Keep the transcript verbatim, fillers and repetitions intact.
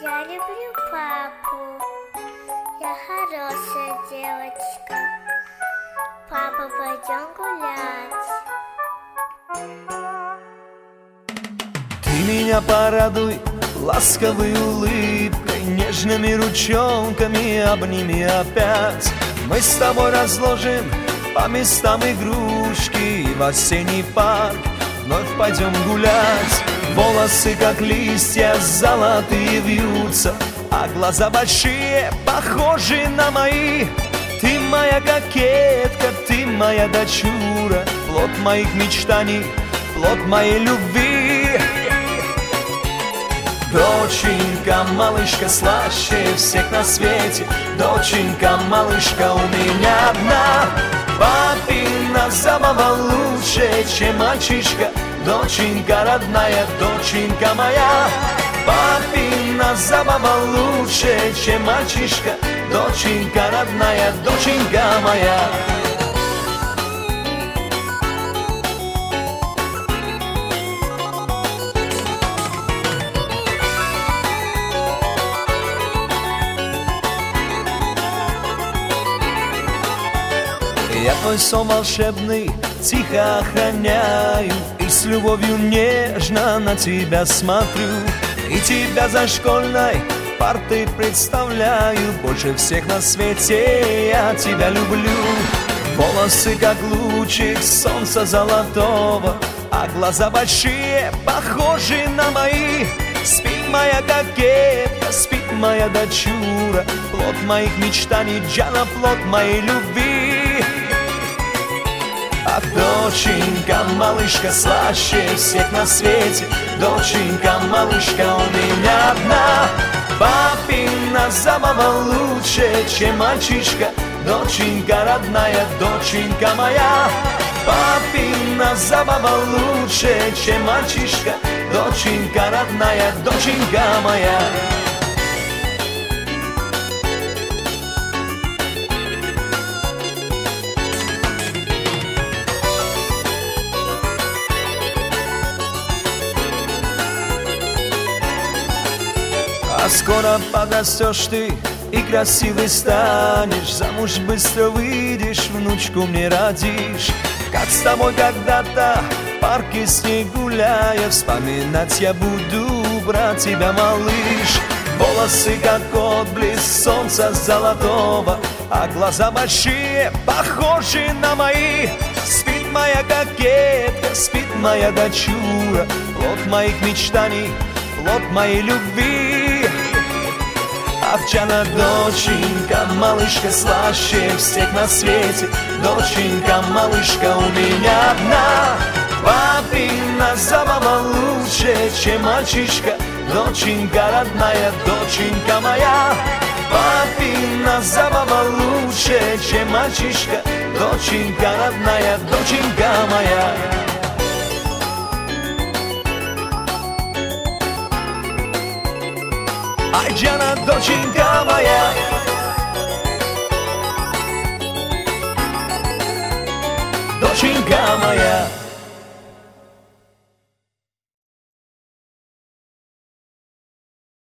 Я люблю папу. Я хорошая девочка. Папа, пойдем гулять. Ты меня порадуй ласковой улыбкой, нежными ручонками обними опять. Мы с тобой разложим по местам игрушки, и в осенний парк вновь пойдем гулять. Волосы, как листья, золотые вьются, а глаза большие, похожи на мои. Ты моя кокетка, ты моя дочура, плод моих мечтаний, плод моей любви. Доченька, малышка, слаще всех на свете. Доченька, малышка, у меня одна. Папина забава лучше, чем мальчишка. Доченька родная, доченька моя. Папина забава лучше, чем мальчишка. Доченька родная, доченька моя. Я твой сон волшебный тихо охраняю, и с любовью нежно на тебя смотрю. И тебя за школьной партой представляю, больше всех на свете я тебя люблю. Волосы, как лучик солнца золотого, а глаза большие, похожи на мои. Спит моя кокетка, спит моя дочура, плод моих мечтаний, Джана, плод моей любви. Ах, доченька, малышка, слаще всех на свете. Доченька, малышка, у меня одна. Папина забава лучше, чем мальчишка. Доченька родная, доченька моя. Папина забава лучше, чем мальчишка. Доченька родная, доченька моя. А скоро подрастешь ты и красивый станешь, замуж быстро выйдешь, внучку мне родишь. Как с тобой когда-то в парке с ней гуляя, вспоминать я буду, брать тебя, малыш. Волосы, как отблеск солнца золотого, а глаза большие, похожи на мои. Спит моя кокетка, спит моя дочура, плод моих мечтаний, плод моей любви. Овчана, доченька, малышка, слаще всех на свете. Доченька, малышка, у меня одна. Папина забава лучше, чем мальчишка. Доченька родная, доченька моя. Папина забава лучше, чем мальчишка. Доченька родная, доченька моя. Ай, Джана, доченька моя. Доченька моя.